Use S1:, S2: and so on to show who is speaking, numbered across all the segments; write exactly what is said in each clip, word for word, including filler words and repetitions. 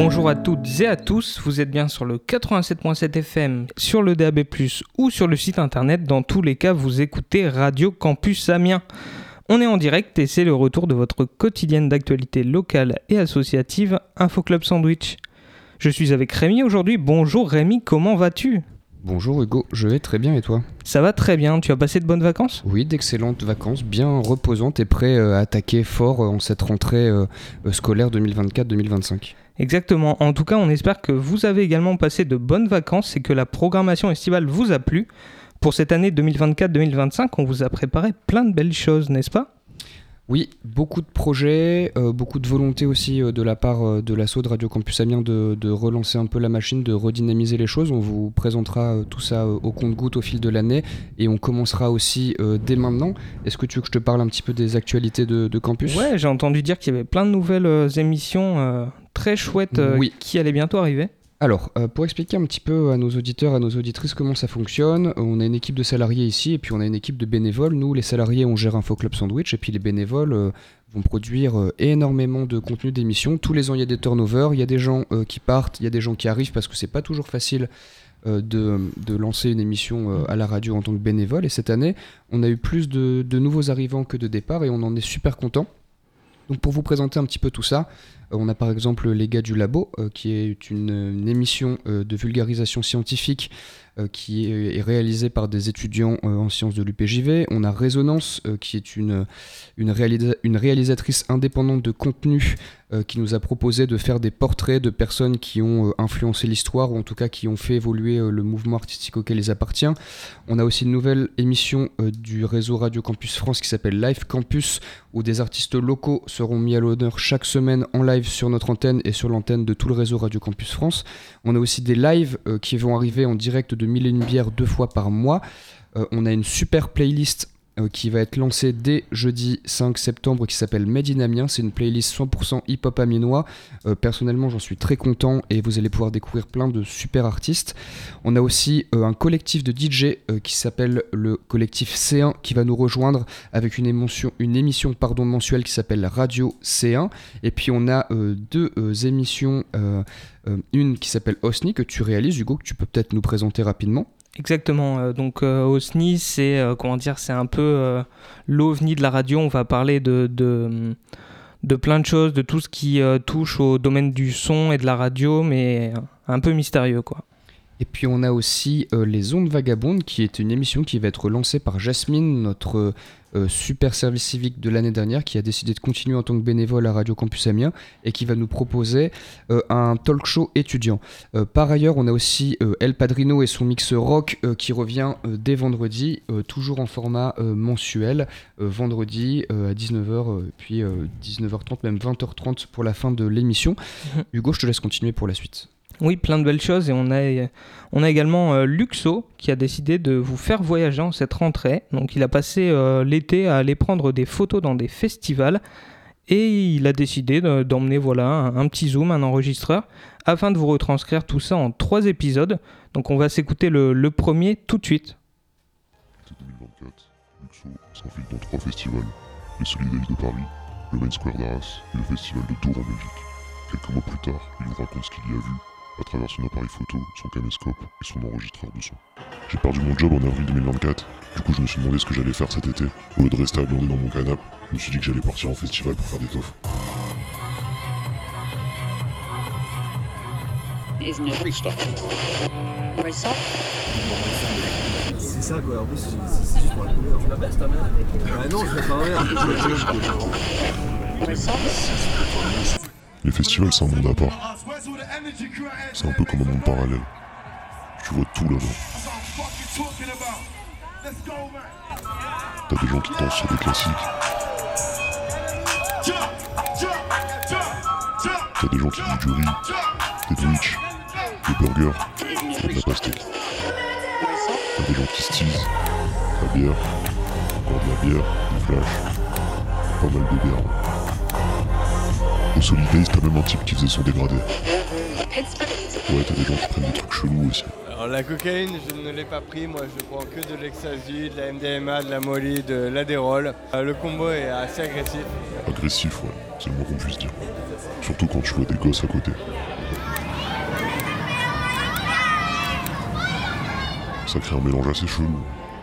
S1: Bonjour à toutes et à tous, vous êtes bien sur le quatre-vingt-sept virgule sept F M, sur le D A B plus, ou sur le site internet. Dans tous les cas, vous écoutez Radio Campus Amiens. On est en direct et c'est le retour de votre quotidienne d'actualité locale et associative, Info Club Sandwich. Je suis avec Rémi aujourd'hui. Bonjour Rémi, comment vas-tu ?
S2: Bonjour Hugo, je vais très bien et toi ?
S1: Ça va très bien, tu as passé de bonnes vacances ?
S2: Oui, d'excellentes vacances, bien reposantes et prêt à attaquer fort en cette rentrée euh, scolaire deux mille vingt-quatre deux mille vingt-cinq.
S1: Exactement, en tout cas on espère que vous avez également passé de bonnes vacances et que la programmation estivale vous a plu. Pour cette année deux mille vingt-quatre deux mille vingt-cinq, on vous a préparé plein de belles choses, n'est-ce pas ?
S2: Oui, beaucoup de projets, euh, beaucoup de volonté aussi euh, de la part euh, de l'asso de Radio Campus Amiens de, de relancer un peu la machine, de redynamiser les choses. On vous présentera euh, tout ça euh, au compte-gouttes au fil de l'année et on commencera aussi euh, dès maintenant. Est-ce que tu veux que je te parle un petit peu des actualités de, de campus ?
S1: Ouais, j'ai entendu dire qu'il y avait plein de nouvelles euh, émissions euh, très chouettes euh,
S2: oui.
S1: qui allaient bientôt arriver.
S2: Alors, euh, pour expliquer un petit peu à nos auditeurs, à nos auditrices comment ça fonctionne, on a une équipe de salariés ici et puis on a une équipe de bénévoles. Nous, les salariés, on gère Info Club Sandwich et puis les bénévoles euh, vont produire euh, énormément de contenu d'émissions. Tous les ans, il y a des turnovers, il y a des gens euh, qui partent, il y a des gens qui arrivent parce que c'est pas toujours facile euh, de, de lancer une émission euh, à la radio en tant que bénévole. Et cette année, on a eu plus de, de nouveaux arrivants que de départs et on en est super content. Donc pour vous présenter un petit peu tout ça, euh, on a par exemple Les Gars du Labo, euh, qui est une, une émission euh, de vulgarisation scientifique euh, qui est, est réalisée par des étudiants euh, en sciences de l'U P J V. On a Résonance, euh, qui est une, une, réalisa- une réalisatrice indépendante de contenu euh, qui nous a proposé de faire des portraits de personnes qui ont euh, influencé l'histoire, ou en tout cas qui ont fait évoluer euh, le mouvement artistique auquel ils appartiennent. On a aussi une nouvelle émission euh, du réseau Radio Campus France qui s'appelle Live Campus, où des artistes locaux seront mis à l'honneur chaque semaine en live sur notre antenne et sur l'antenne de tout le réseau Radio Campus France. On a aussi des lives euh, qui vont arriver en direct de Mille et une bières deux fois par mois. Euh, on a une super playlist euh, qui va être lancée dès jeudi cinq septembre qui s'appelle Made in Amiens. C'est une playlist cent pour cent hip-hop amiénois. Euh, personnellement, j'en suis très content et vous allez pouvoir découvrir plein de super artistes. On a aussi euh, un collectif de D J euh, qui s'appelle le collectif C un qui va nous rejoindre avec une émission, une émission pardon, mensuelle qui s'appelle Radio C un. Et puis on a euh, deux euh, émissions, euh, euh, une qui s'appelle Osni que tu réalises, Hugo, que tu peux peut-être nous présenter rapidement.
S1: Exactement, euh, donc euh, Osni, c'est, euh, comment dire, c'est un peu euh, l'ovni de la radio. On va parler de, de, de plein de choses, de tout ce qui euh, touche au domaine du son et de la radio, mais un peu mystérieux, quoi.
S2: Et puis on a aussi euh, Les Ondes Vagabondes, qui est une émission qui va être lancée par Jasmine, notre euh, super service civique de l'année dernière, qui a décidé de continuer en tant que bénévole à Radio Campus Amiens et qui va nous proposer euh, un talk show étudiant. Euh, par ailleurs, on a aussi euh, El Padrino et son mix rock euh, qui revient euh, dès vendredi, euh, toujours en format euh, mensuel, euh, vendredi euh, à dix-neuf heures, euh, puis euh, dix-neuf heures trente, même vingt heures trente pour la fin de l'émission. Mmh. Hugo, je te laisse continuer pour la suite.
S1: Oui, plein de belles choses et on a, on a également euh, Luxo qui a décidé de vous faire voyager en cette rentrée. Donc il a passé euh, l'été à aller prendre des photos dans des festivals et il a décidé de, d'emmener voilà, un, un petit zoom, un enregistreur afin de vous retranscrire tout ça en trois épisodes. Donc on va s'écouter le, le premier tout de suite.
S3: deux mille vingt-quatre, Luxo s'infiltre dans trois festivals, le Solidays de Paris, le Main Square d'Arras et le Festival de Tours en Belgique. Quelques mois plus tard, il nous raconte ce qu'il y a vu à travers son appareil photo, son caméscope et son enregistreur de son. J'ai perdu mon job en avril deux mille vingt-quatre, du coup je me suis demandé ce que j'allais faire cet été. Au lieu de rester aglandé dans mon canapé, je me suis dit que j'allais partir en festival pour faire des teufs.
S4: C'est ça quoi, en plus c'est, c'est juste pour la couleur. Tu la baisses ta mère ? Ah non, je vais faire un verre.
S3: Les festivals, c'est un monde à part. C'est un peu comme un monde parallèle. Tu vois tout là-bas. T'as des gens qui dansent sur des classiques. T'as des gens qui bouffent du riz, des Twitch, des burgers et de la pastèque. T'as des gens qui se teasent, la bière, encore de la bière, des flashs, pas mal de bière. Au Solidays, t'as même un type qui faisait son dégradé. Ouais, t'as des gens qui prennent des trucs chelous aussi.
S5: Alors la cocaïne, je ne l'ai pas pris, moi je prends que de l'ecstasy, de la M D M A, de la molly, de l'adérol. Euh, le combo est assez agressif.
S3: Agressif, ouais, c'est le moins qu'on puisse dire. Surtout quand tu vois des gosses à côté. Ça crée un mélange assez chelou.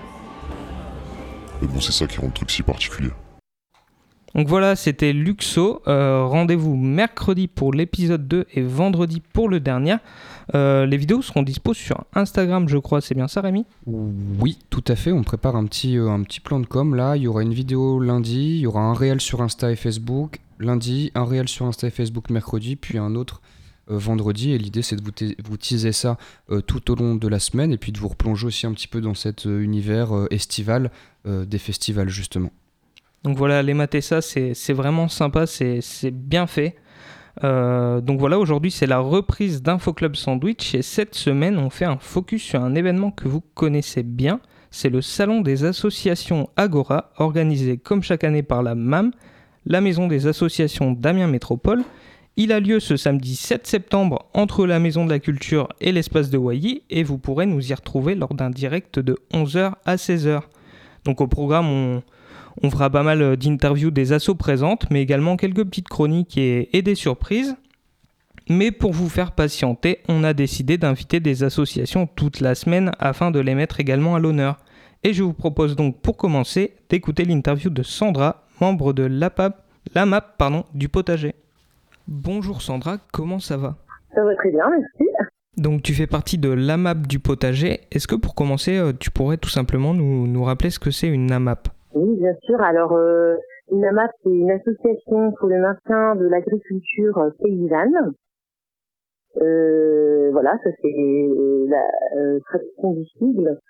S3: Mais bon, c'est ça qui rend le truc si particulier.
S1: Donc voilà, c'était Luxo. Euh, rendez-vous mercredi pour l'épisode deux et vendredi pour le dernier. Euh, les vidéos seront dispo sur Instagram, je crois. C'est bien ça, Rémi ?
S2: Oui, tout à fait. On prépare un petit, euh, un petit plan de com. Là, il y aura une vidéo lundi, il y aura un réel sur Insta et Facebook lundi, un réel sur Insta et Facebook mercredi, puis un autre euh, vendredi. Et l'idée, c'est de vous, te- vous teaser ça euh, tout au long de la semaine et puis de vous replonger aussi un petit peu dans cet euh, univers euh, estival euh, des festivals, justement.
S1: Donc voilà, allez mater ça, c'est, c'est vraiment sympa, c'est, c'est bien fait. Euh, donc voilà, aujourd'hui c'est la reprise d'Infoclub Sandwich et cette semaine on fait un focus sur un événement que vous connaissez bien. C'est le Salon des associations Agora, organisé comme chaque année par la M A M, la Maison des associations d'Amiens Métropole. Il a lieu ce samedi sept septembre entre la Maison de la Culture et l'espace de Waiilly et vous pourrez nous y retrouver lors d'un direct de onze heures à seize heures. Donc au programme on... On fera pas mal d'interviews des assos présentes, mais également quelques petites chroniques et, et des surprises. Mais pour vous faire patienter, on a décidé d'inviter des associations toute la semaine afin de les mettre également à l'honneur. Et je vous propose donc pour commencer d'écouter l'interview de Sandra, membre de l'A P A P, l'A M A P pardon, du potager. Bonjour Sandra, comment ça va ?
S6: Ça va très bien, merci.
S1: Donc tu fais partie de l'A M A P du potager. Est-ce que pour commencer, tu pourrais tout simplement nous, nous rappeler ce que c'est une A M A P ?
S6: Oui, bien sûr. Alors, euh, une A M A P, c'est une association pour le maintien de l'agriculture euh, paysanne. Euh, voilà, ça c'est euh, la euh, traduction du sigle.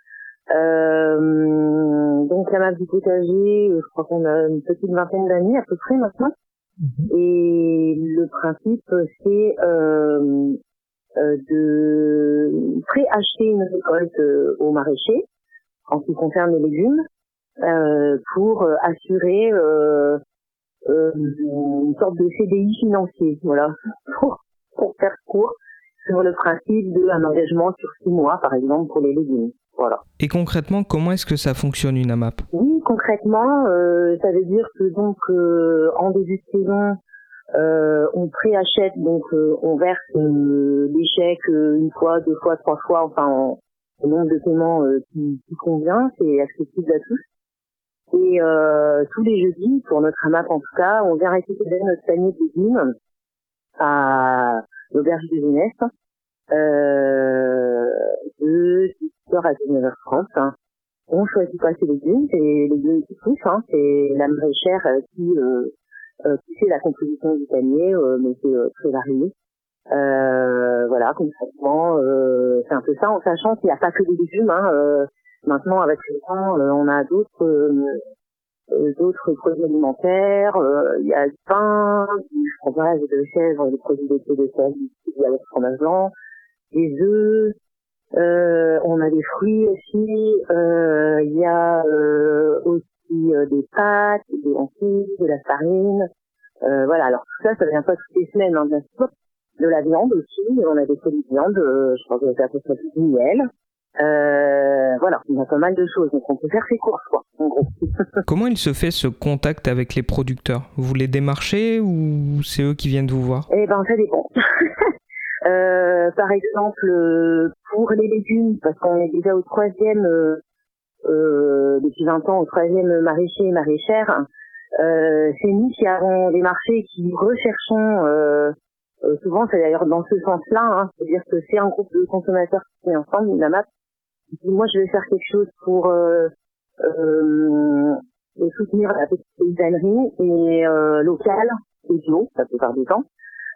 S6: Euh, donc, l'A M A P du potager, euh, je crois qu'on a une petite vingtaine d'années à peu près maintenant. Mm-hmm. Et le principe, c'est euh, euh, de préacheter une récolte euh, aux maraîchers en ce qui concerne les légumes. Euh, pour euh, assurer euh, euh, une sorte de C D I financier, voilà, pour, pour faire court sur le principe d'un engagement sur six mois, par exemple, pour les légumes. Voilà.
S1: Et concrètement, comment est-ce que ça fonctionne une A M A P ?
S6: Oui, concrètement, euh, ça veut dire que donc euh, en début de saison, euh, on préachète, donc euh, on verse euh, des chèques euh, une fois, deux fois, trois fois, enfin, en, le nombre de paiements euh, qui, qui convient, c'est accessible à tous. Et euh, tous les jeudis, pour notre A M A P en tout cas, on vient récupérer notre panier de légumes à l'auberge de jeunesse euh, de dix heures à dix-neuf heures trente. Hein. On choisit pas ces légumes, c'est les légumes qui poussent, hein, c'est la maraîchère qui, euh, euh, qui fait la composition du panier, euh, mais c'est euh, très varié. Euh, voilà, concrètement, euh, c'est un peu ça, en sachant qu'il n'y a pas que des légumes, hein, euh, maintenant, avec le temps, euh, on a d'autres euh, d'autres produits alimentaires. Il euh, y a du pain, du fromage de chèvre, des produits laitiers de chèvre, du avec fromage blanc, des œufs. Euh, on a des fruits aussi. Il euh, y a euh, aussi euh, des pâtes, des lentilles, de la farine. Euh, voilà. Alors tout ça, ça vient pas toutes les semaines, hein, bien sûr. De la viande aussi. On a des produits de viande. Euh, je crois que c'est à peu près du miel. Euh, voilà, il y a pas mal de choses, donc on peut faire ses courses, quoi, en gros.
S1: Comment il se fait ce contact avec les producteurs ? Vous les démarchez ou c'est eux qui viennent vous voir ?
S6: Eh ben, ça dépend. euh, par exemple, pour les légumes, parce qu'on est déjà au troisième, euh, euh, depuis vingt ans, au troisième maraîcher et maraîchère, euh, c'est nous qui avons des marchés qui recherchons, euh, euh, souvent c'est d'ailleurs dans ce sens-là, hein, c'est-à-dire que c'est un groupe de consommateurs qui est ensemble, une A M A P. Moi, je vais faire quelque chose pour euh, euh, soutenir la petite paysannerie et euh, locale et bio, la plupart du temps.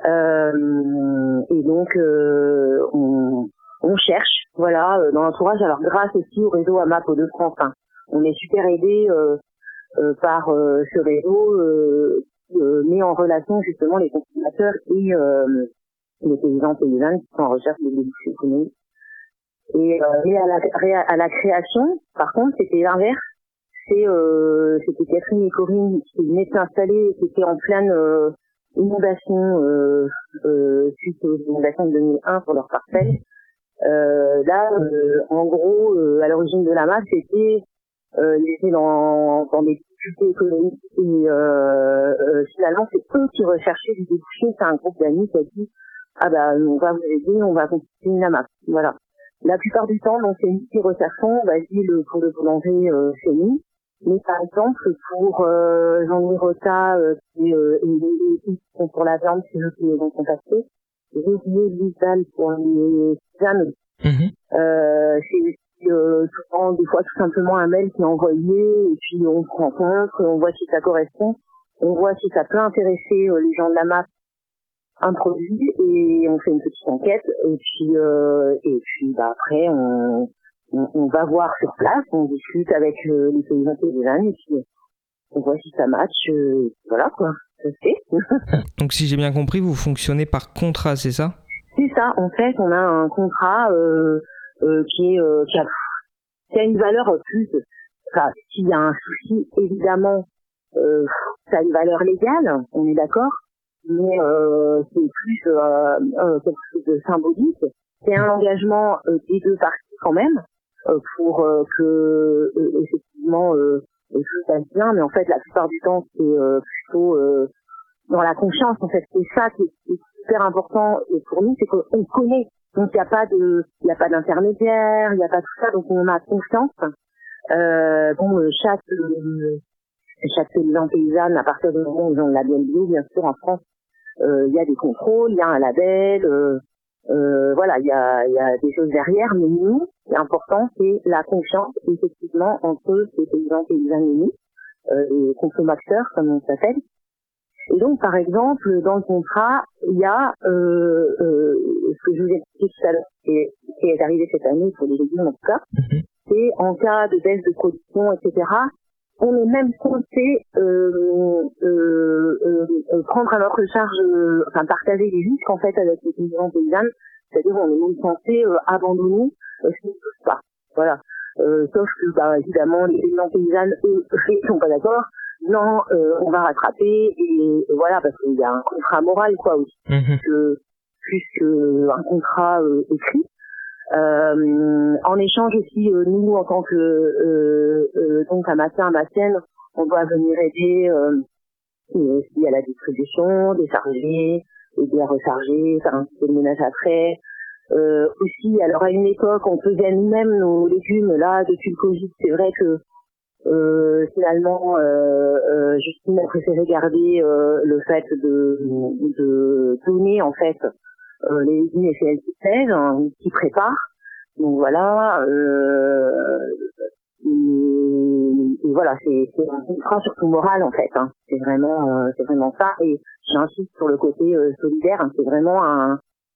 S6: Euh, et donc, euh, on, on cherche, voilà, dans l'entourage. Alors, grâce aussi au réseau A M A P Hauts-de-France, hein, on est super aidé euh, euh, par euh, ce réseau euh, qui euh, met en relation justement les consommateurs et euh, les paysans paysannes qui sont en recherche de débouchés économiques. Et, euh, et à, la, à la création, par contre, c'était l'inverse. C'est, euh, c'était Catherine et Corinne qui venaient de s'installer, qui étaient en pleine euh, inondation euh, euh, suite aux inondations de deux mille un sur leur parcelle. Euh, là, euh, en gros, euh, à l'origine de la M A P, c'était euh, ils étaient dans, dans des difficultés économiques et euh, euh, finalement, c'est eux qui recherchaient du débouché. C'est un groupe d'amis qui a dit « Ah bah, on va vous aider, on va constituer une A M A P. » Voilà. La plupart du temps, donc c'est nous qui recherchons. Vas-y, le pour le boulanger, euh, c'est nous. Mais par exemple, pour euh, Jean-Louis Rota, euh, qui euh, et les équipes qui sont pour la viande, c'est eux qui les ont contactés. J'ai oublié Vital pour les tisanes.
S1: Mhm.
S6: Euh, c'est aussi euh, souvent, des fois, tout simplement un mail qui est envoyé, et puis on se rencontre, on voit si ça correspond, on voit si ça peut intéresser euh, les gens de la M A P, un produit, et on fait une petite enquête, et puis euh, et puis bah après on, on on va voir sur place, on discute avec euh, les paysans paysannes, et puis on voit si ça match, euh, voilà quoi, ça se fait.
S1: Donc si j'ai bien compris, vous fonctionnez par contrat, c'est ça?
S6: C'est ça, en fait, on a un contrat euh, euh, qui est euh, qui a, qui a une valeur plus. Enfin, s'il y a un souci, évidemment, euh, ça a une valeur légale, on est d'accord, mais euh, c'est plus euh, euh, quelque chose de symbolique. C'est un engagement euh, des deux parties quand même euh, pour euh, que euh, effectivement euh, tout se passe bien, mais en fait, la plupart du temps, c'est euh, plutôt euh, dans la confiance. En fait, c'est ça qui est, qui est super important pour nous, c'est qu'on connaît. Donc il n'y a pas de, il n'y a pas d'intermédiaire, il n'y a pas tout ça. Donc on a confiance. Euh, bon, chaque euh, chaque paysan paysanne, à partir du moment où ils ont le label bio, bien sûr, en France, euh, il y a des contrôles, il y a un label. Euh, euh, voilà, il y a, il y a des choses derrière. Mais nous, ce qui est important, c'est la confiance, effectivement, entre ces paysans paysannes et nous, euh, les consommateurs, comme on s'appelle. Et donc, par exemple, dans le contrat, il y a euh, euh, ce que je vous ai expliqué tout à l'heure, qui, qui est arrivé cette année pour les légumes en tout cas,
S1: Mhm.
S6: c'est en cas de baisse de production, et cetera, on est même censé euh, euh, euh, euh, prendre à notre charge, euh, enfin partager les risques en fait avec les paysans paysannes, c'est-à-dire on est même censé euh, abandonner euh, ce qui ne touche pas. Voilà. Euh, sauf que, bah, évidemment, les paysans paysannes, eux, ils sont pas d'accord. Non, euh, on va rattraper, et, et voilà, parce qu'il y a un contrat moral, quoi, aussi,
S1: Mhm.
S6: que, plus qu'un contrat euh, écrit. Euh, en échange aussi, euh, nous, en tant que euh, euh, donc amateurs, amatiennes, on doit venir aider euh, euh, s'il y a la distribution, décharger, aider à recharger, faire un petit peu de ménage après. Euh, aussi, alors à une époque, on faisait nous-mêmes nos légumes. Là, depuis le Covid, c'est vrai que euh, finalement, euh, euh, Justine a préféré garder euh, le fait de, de donner en fait euh, les légumes, et c'est elle qui pèse, hein, qui prépare. Donc voilà, euh, et, et voilà, c'est, c'est un contrat surtout moral en fait. Hein. C'est vraiment, euh, c'est vraiment ça. Et j'insiste sur le côté euh, solidaire. Hein. C'est vraiment un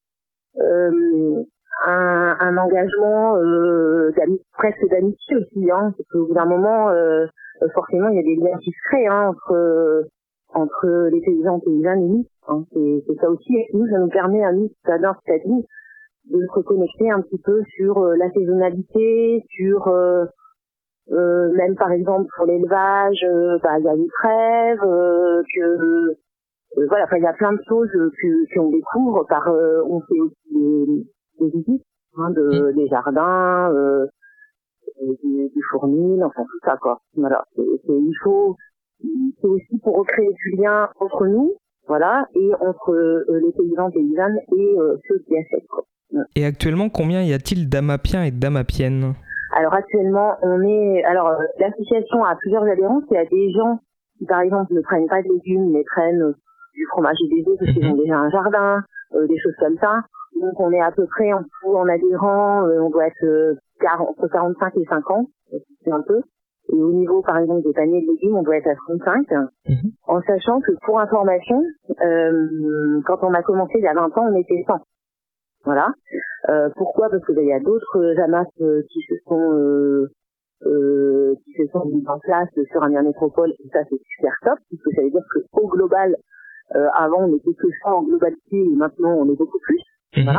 S6: euh, un, un engagement euh, d'ami- presque d'amitié aussi, hein, parce qu'au bout d'un moment, euh, forcément, il y a des liens qui se créent hein, entre entre les paysans et paysannes et nous. Hein, c'est, c'est ça aussi, et nous, ça nous permet à nous, c'est-à-dire de se reconnecter un petit peu sur euh, la saisonnalité, sur euh, euh, même par exemple pour l'élevage, euh, bah, il y a une trêve, euh, que euh, voilà, enfin il y a plein de choses euh, que qu'on découvre par, euh, on fait aussi des, des visites hein, de des jardins, euh, des, des fourmis, enfin tout ça quoi. Voilà, c'est, c'est il faut, c'est aussi pour recréer du lien entre nous, voilà, et entre euh, les paysans paysannes et euh, ceux qui achètent quoi.
S1: Et actuellement, combien y a-t-il d'Amapiens et d'Amapiennes?
S6: Alors actuellement, on est, alors euh, l'association a plusieurs adhérents. Il y a des gens qui, par exemple, ne prennent pas de légumes, mais prennent euh, du fromage et des œufs parce qu'ils ont déjà un jardin, euh, des choses comme ça. Donc on est à peu près en tout en adhérents, euh, on doit être euh, quarante, entre quarante-cinq et cinquante, c'est un peu. Et au niveau, par exemple, des paniers de légumes, on doit être à trente-cinq.
S1: Mhm.
S6: En sachant que, pour information, euh, quand on a commencé il y a vingt ans, on était cent. Voilà. Euh, pourquoi? Parce que ben, il y a d'autres amas euh, qui se sont euh, euh, qui se sont mis en place sur Amiens Métropole, et ça c'est super top, puisque ça veut dire qu'au global, euh, avant on était que ça en globalité, et maintenant on est beaucoup plus.
S1: Mhm.
S6: Voilà.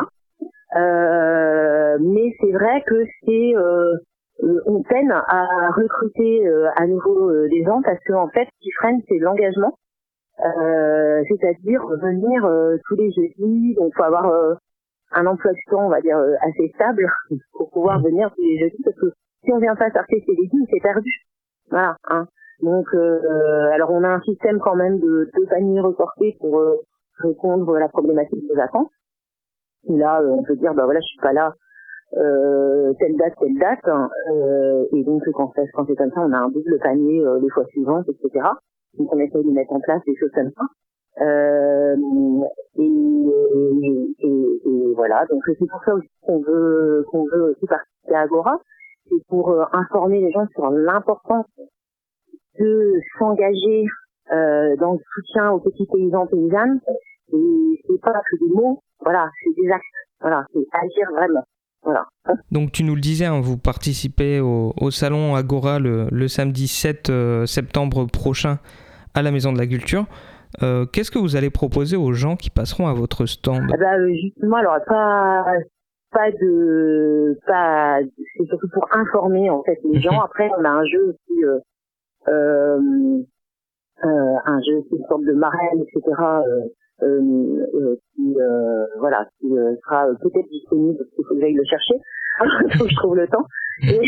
S6: Euh, mais c'est vrai que c'est euh, euh, on peine à recruter euh, à nouveau euh, des gens, parce que en fait, ce qui freine, c'est l'engagement, euh, c'est-à-dire venir euh, tous les jeudis. Donc faut avoir euh, un emploi du temps, on va dire, euh, assez stable pour pouvoir venir tous les jeudis, parce que si on vient pas chercher ses légumes, c'est perdu. Voilà. Hein. Donc, euh, alors on a un système quand même de deux paniers reportés pour euh, répondre à la problématique des vacances. Et là, euh, on peut dire, bah voilà, je suis pas là euh, telle date, telle date, hein, euh, et donc quand, ça, quand c'est comme ça, on a un double panier euh, les fois suivantes, et cetera. Donc on essaie de mettre en place des choses comme ça. Euh, et, et, et, et voilà, donc c'est pour ça aussi qu'on veut qu'on veut aussi participer à Agora, c'est pour euh, informer les gens sur l'importance de s'engager euh, dans le soutien aux petits paysans paysannes. Et c'est pas que des mots, voilà, c'est des actes, voilà, c'est agir vraiment. Voilà.
S1: Donc tu nous le disais, hein, vous participez au, au salon Agora le, le samedi sept septembre prochain à la Maison de la Culture. Euh, qu'est-ce que vous allez proposer aux gens qui passeront à votre stand?
S6: Eh ben, justement, alors pas pas de pas c'est surtout pour informer en fait les gens. Après, on a un jeu aussi, euh, euh, euh, un jeu qui est une sorte de marraine, et cetera. Euh, euh, euh, qui euh, voilà, qui euh, sera peut-être disponible parce qu'il faut que j'aille le chercher. Il faut que je trouve le temps. Et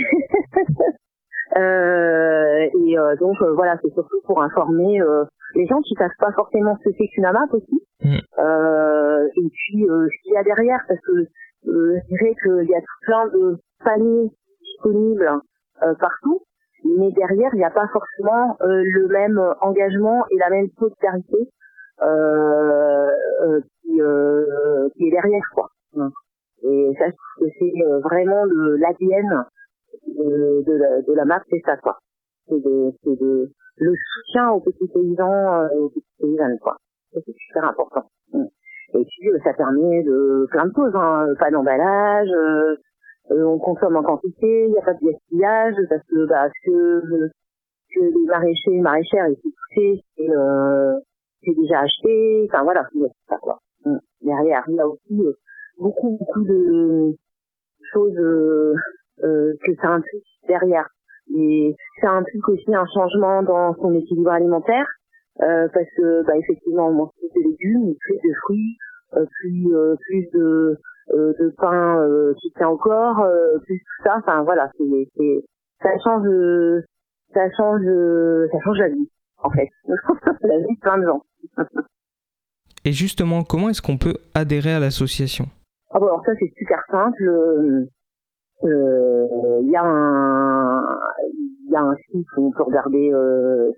S6: Euh, et euh, donc euh, voilà, c'est surtout pour informer euh, les gens qui savent pas forcément ce que c'est qu'une AMAP aussi. Mmh. Euh, et puis euh, ce qu'il y a derrière, parce que euh, je dirais qu'il y a tout plein de paniers disponibles euh, partout, mais derrière il n'y a pas forcément euh, le même engagement et la même solidarité euh, euh, qui, euh, qui est derrière, quoi. Et ça, je trouve que c'est euh, vraiment le l'A D N de, de, la, de la map, c'est ça, quoi. C'est de, c'est de, le soutien aux petits paysans et aux petites paysannes, quoi. Ça, c'est super important. Et puis, ça permet de plein de choses, hein. Pas d'emballage, euh, on consomme en quantité, il n'y a pas de gaspillage, parce que, bah, que, que les maraîchers et maraîchères, et tout c'est, c'est, euh, c'est déjà acheté, enfin, voilà, c'est ça, quoi. Derrière, il y a aussi beaucoup, beaucoup de choses, euh, Euh, que ça implique derrière. Et ça implique aussi un changement dans son équilibre alimentaire, euh, parce que bah, effectivement on mange plus de légumes, plus de fruits, euh, plus euh, plus de euh, de pain euh, qui tient au corps, euh, plus tout ça. Enfin voilà, c'est, c'est ça change ça change ça change la vie en fait, la vie de plein de gens.
S1: Et justement, comment est-ce qu'on peut adhérer à l'association?
S6: Ah bon, alors ça c'est super simple. Euh, il euh, y a un il y a un site où on peut regarder euh,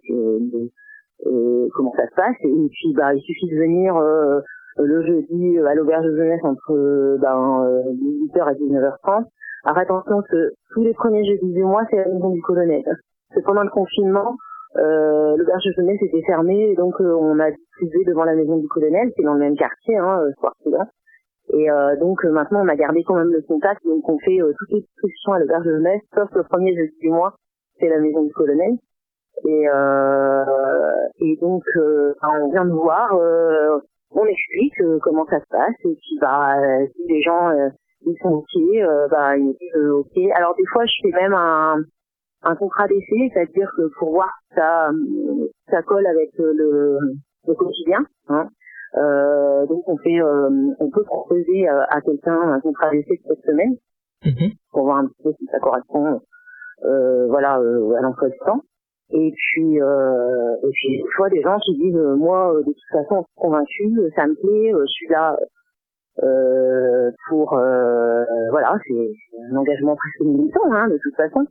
S6: euh, comment ça se passe, et puis bah il suffit de venir euh, le jeudi à l'auberge de jeunesse entre ben, dix-huit heures et dix-neuf heures trente. Alors attention, que tous les premiers jeudis du mois c'est la maison du colonel, parce que pendant le confinement euh, l'auberge de jeunesse était fermée, et donc euh, on a diffusé devant la maison du colonel, c'est dans le même quartier, hein, ce quartier-là. Et euh, donc euh, maintenant on a gardé quand même le contact, donc on fait euh, toutes les distributions à l'auberge de jeunesse, sauf le premier jeudi du mois, c'est la maison du colonel. Et, euh, et donc euh, on vient nous voir, euh, on explique euh, comment ça se passe, et puis bah euh, si les gens euh, ils sont ok, euh, bah ils disent euh, ok. Alors des fois je fais même un, un contrat d'essai, c'est-à-dire que pour voir si ça, ça colle avec euh, le, le quotidien, hein. Euh, donc on fait, euh, on peut proposer euh, à quelqu'un un contrat d'essai de cette semaine, mmh. pour voir un petit peu si ça correspond, euh, voilà, euh, à l'emploi du temps. Et puis, euh, et puis des fois des gens qui disent, euh, moi, de toute façon, je suis convaincu, ça me plaît, je suis là euh, pour, euh, voilà, c'est un engagement presque militant, hein, de toute façon.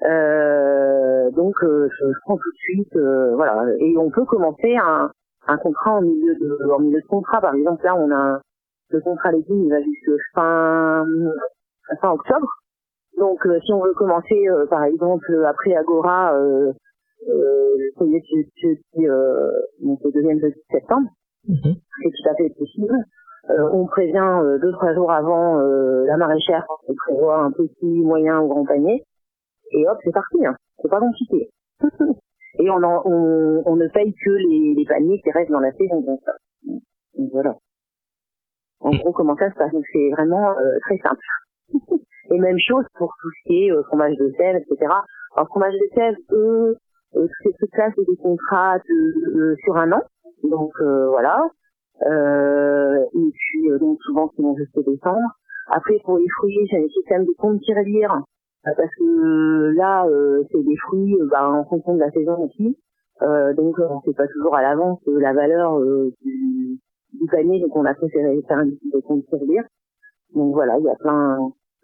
S6: Euh, donc euh, je, je prends tout de suite, euh, voilà, et on peut commencer un un contrat en milieu de en milieu de contrat. Par exemple, là on a le contrat légumes, il va jusqu'à fin fin octobre, donc euh, si on veut commencer euh, par exemple après Agora euh, euh, le premier jeudi euh, donc le deuxième jeudi de septembre, mmh. c'est tout à fait possible. Euh, on prévient euh, deux trois jours avant euh, la maraîchère, on prévoit un petit, moyen ou grand panier, et hop c'est parti, hein. C'est pas compliqué. Et on, en, on, on ne paye que les, les paniers qui restent dans la saison. Donc, donc voilà. En gros, comment ça se passe? Donc c'est vraiment euh, très simple. Et même chose pour tout ce qui est euh, fromage de sève, et cetera. Alors fromage de sève, eux, euh, tous ces trucs-là, c'est des contrats de, de, sur un an. Donc euh, voilà. Euh, et puis euh, donc souvent qui vont jusqu'au décembre. Après pour les fruits, j'ai un système de compte tirelire. Parce que là, euh, c'est des fruits euh, bah, en fonction de la saison aussi. Euh, donc, on ne sait pas toujours à l'avance euh, la valeur euh, du, du panier. Donc, on a préféré faire un petit peu de tirelire. Donc, voilà, il y a plein,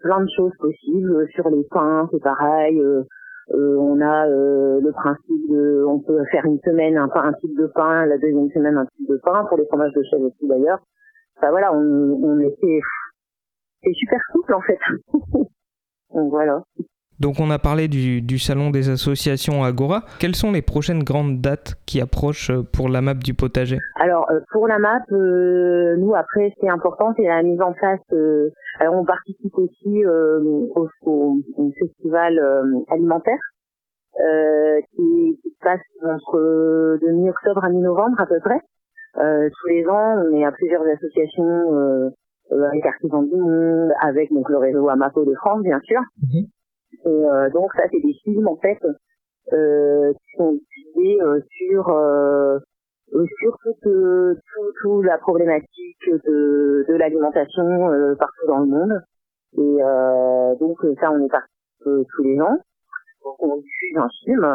S6: plein de choses possibles. Sur les pains, c'est pareil. Euh, euh, on a euh, le principe de, on peut faire une semaine un, pain, un type de pain, la deuxième semaine un type de pain, pour les fromages de chèvre aussi d'ailleurs. Enfin voilà, on, on était, c'est super souple en fait. Donc voilà.
S1: Donc on a parlé du, du salon des associations Agora. Quelles sont les prochaines grandes dates qui approchent pour la map du potager ?
S6: Alors euh, pour la map, euh, nous après ce qui est important, c'est la mise en place. Euh, alors on participe aussi euh, au, au, au festival euh, alimentaire euh, qui, qui se passe entre de mi-octobre à mi-novembre à peu près. Euh, tous les ans, on est à plusieurs associations euh, avec Artisans du Monde, avec donc le réseau Amapo de France bien sûr. Mmh. Et euh, donc ça c'est des films en fait euh, qui sont diffusés euh, sur euh, sur toute euh, tout, tout la problématique de de l'alimentation euh, partout dans le monde. Et euh, donc ça on est parti euh, tous les ans. Donc on diffuse un film,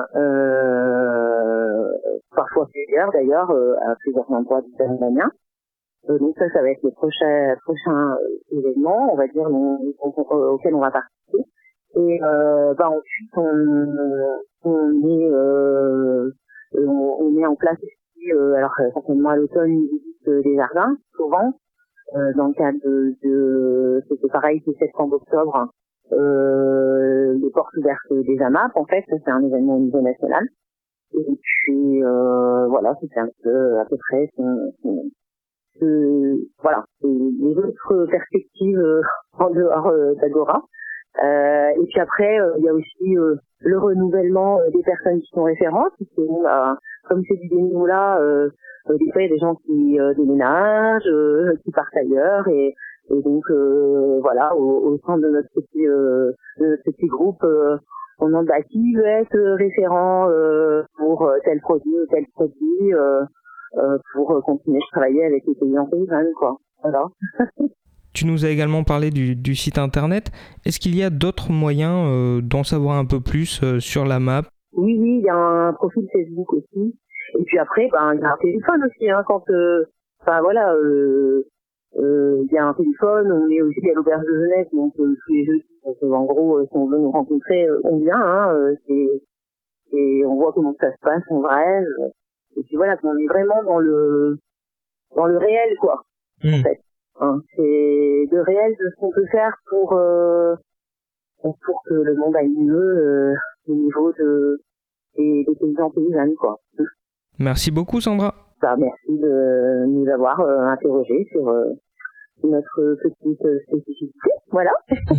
S6: euh, parfois plusieurs d'ailleurs, euh, à plusieurs endroits différents. Euh, donc ça ça va être le prochain prochain événement, on va dire on, on, on, auquel on va participer. Et euh, bah ensuite on on met euh, on, on met en place aussi euh, alors certainement à l'automne une visite des jardins souvent euh, dans le cadre de, de c'est pareil c'est septembre octobre euh, les portes ouvertes des AMAP en fait c'est un événement au niveau national et puis euh, voilà c'était un peu à peu près c'est, c'est, c'est, voilà c'est les autres perspectives euh, en dehors euh, d'Agora. Euh, et puis après, il euh, y a aussi euh, le renouvellement euh, des personnes qui sont référentes, parce que euh, comme c'est du bénévolat, euh, euh, des fois il y a des gens qui euh, déménagent, euh, qui partent ailleurs, et, et donc euh, voilà, au, au sein de notre petit, euh, de notre petit groupe, euh, on demande bah, qui veut être référent euh, pour tel produit ou tel produit, euh, euh, pour continuer de travailler avec les paysans paysannes, quoi. Voilà.
S1: Tu nous as également parlé du, du site internet. Est-ce qu'il y a d'autres moyens euh, d'en savoir un peu plus euh, sur la map ?
S6: Oui, oui, il y a un profil Facebook aussi. Et puis après, ben, il y a un téléphone aussi. Hein, quand, euh, enfin voilà, euh, euh, il y a un téléphone. On est aussi à l'auberge de jeunesse, donc euh, tous les jeudis. Donc, euh, en gros, euh, si on veut nous rencontrer, euh, on vient. Hein, euh, c'est, et on voit comment ça se passe en vrai. Euh, et puis voilà, on est vraiment dans le dans le réel, quoi. Mmh. En fait. Hein, c'est de réel de ce qu'on peut faire pour euh, pour que le monde aille mieux euh, au niveau de des, des paysans paysannes quoi.
S1: Merci beaucoup Sandra.
S6: Bah, merci de nous avoir euh, interrogés sur euh, notre petite euh, spécificité, voilà.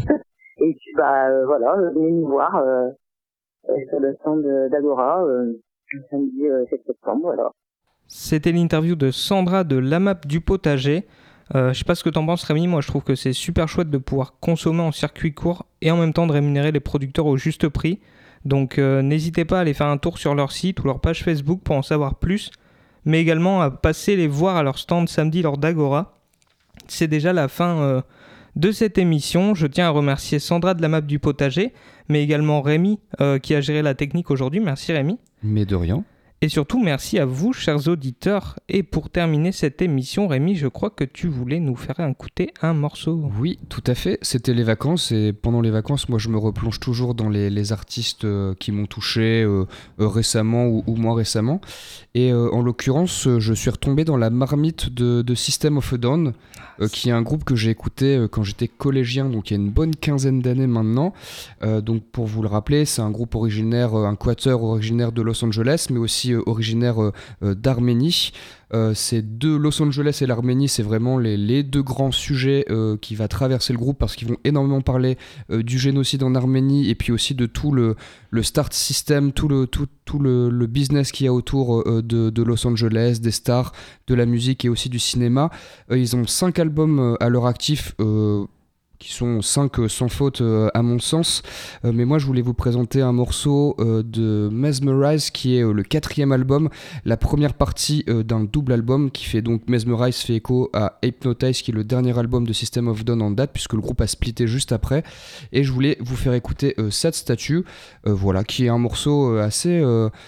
S6: Et puis bah euh, voilà, venez nous voir euh, sur le stand d'Agora euh, le samedi euh, sept septembre, voilà.
S1: C'était l'interview de Sandra de la map du potager. Euh, je sais pas ce que t'en penses Rémi, moi je trouve que c'est super chouette de pouvoir consommer en circuit court et en même temps de rémunérer les producteurs au juste prix. Donc euh, n'hésitez pas à aller faire un tour sur leur site ou leur page Facebook pour en savoir plus, mais également à passer les voir à leur stand samedi lors d'Agora. C'est déjà la fin euh, de cette émission. Je tiens à remercier Sandra de la map du potager, mais également Rémi euh, qui a géré la technique aujourd'hui. Merci Rémi.
S2: Mais de rien.
S1: Et surtout, merci à vous, chers auditeurs. Et pour terminer cette émission, Rémi, je crois que tu voulais nous faire écouter un morceau.
S2: Oui, tout à fait. C'était les vacances. Et pendant les vacances, moi, je me replonge toujours dans les, les artistes euh, qui m'ont touché euh, euh, récemment ou, ou moins récemment. Et euh, en l'occurrence, je suis retombé dans la marmite de, de System of a Down, euh, qui est un groupe que j'ai écouté euh, quand j'étais collégien, donc il y a une bonne quinzaine d'années maintenant. Euh, donc, pour vous le rappeler, c'est un groupe originaire, un quatuor originaire de Los Angeles, mais aussi originaire euh, euh, d'Arménie. Euh, c'est de Los Angeles et l'Arménie, c'est vraiment les, les deux grands sujets euh, qui va traverser le groupe parce qu'ils vont énormément parler euh, du génocide en Arménie et puis aussi de tout le, le start system, tout le, tout, tout le, le business qu'il y a autour euh, de, de Los Angeles, des stars, de la musique et aussi du cinéma. Euh, ils ont cinq albums euh, à leur actif, euh, qui sont cinq sans faute euh, à mon sens, euh, mais moi je voulais vous présenter un morceau euh, de Mesmerize qui est euh, le quatrième album, la première partie euh, d'un double album qui fait donc Mesmerize fait écho à Hypnotize qui est le dernier album de System of a Down en date puisque le groupe a splitté juste après, et je voulais vous faire écouter euh, cette statue, euh, voilà, qui est un morceau euh, assez... Euh,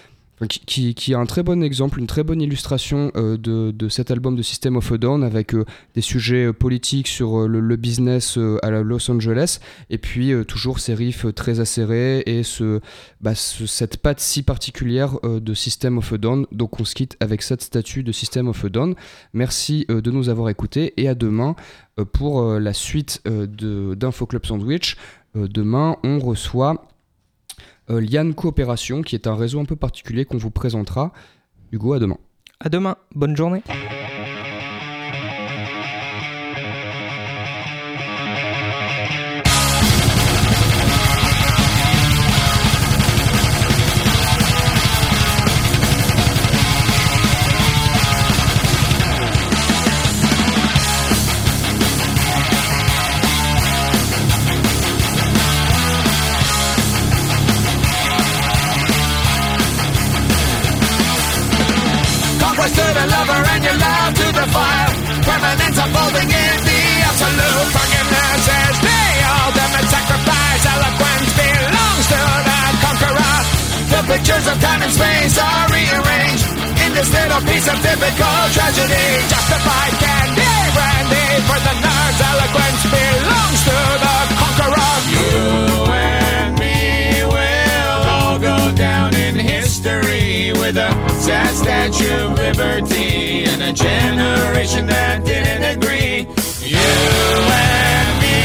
S2: qui, qui, qui est un très bon exemple, une très bonne illustration euh, de, de cet album de System of a Down, avec euh, des sujets euh, politiques sur euh, le, le business euh, à la Los Angeles, et puis euh, toujours ces riffs euh, très acérés et ce, bah, ce, cette patte si particulière euh, de System of a Down. Donc on se quitte avec cette statue de System of a Down. Merci euh, de nous avoir écoutés et à demain euh, pour euh, la suite euh, de, d'Info Club Sandwich. Euh, demain on reçoit Euh, Liane Coopération, qui est un réseau un peu particulier qu'on vous présentera. Hugo, à demain.
S1: À demain, bonne journée.
S7: And your love to the fire, permanence unfolding in the absolute. Forgiveness is the ultimate sacrifice. Eloquence belongs to the conqueror. The pictures of time and space are rearranged in this little piece of typical tragedy. Justified candy brandy for the nerds. Eloquence belongs to the conqueror. You and me will all go down in history with a sad statue of liberty and a generation that didn't agree. You and me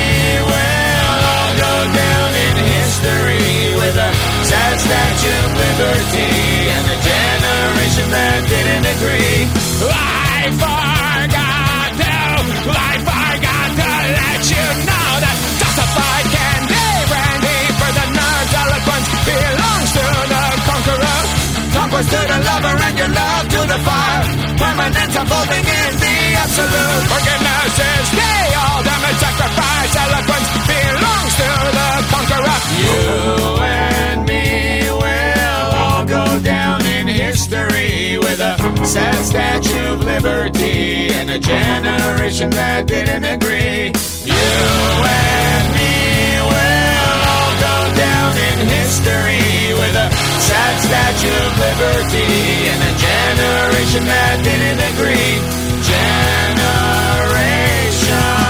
S7: will all go down in history with a sad statue of liberty and a generation that didn't agree. I forgot to, I forgot to let you know that justified candy brandy for the nerds. Eloquence belongs to the conqueror. Conquest to the lover and your love to the fire. Permanence unfolding in the absolute. Forgiveness is the ultimate sacrifice. Eloquence belongs to the conqueror. You and me will all go down in history with a sad statue of liberty and a generation that didn't agree. You and me will all go down in history with a sad statue of liberty and a generation that didn't agree. Generation.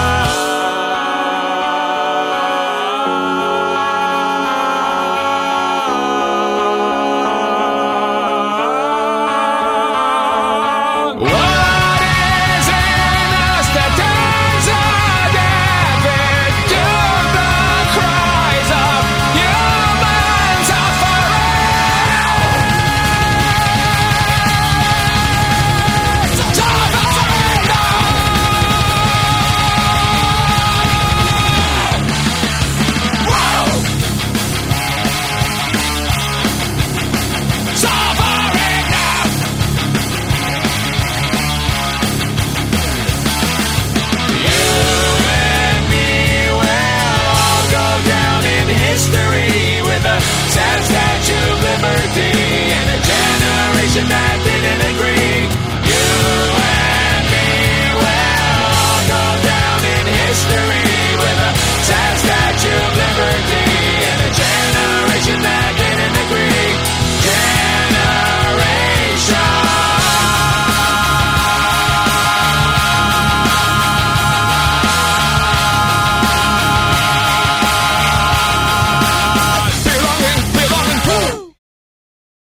S7: Sad statue of liberty and a generation that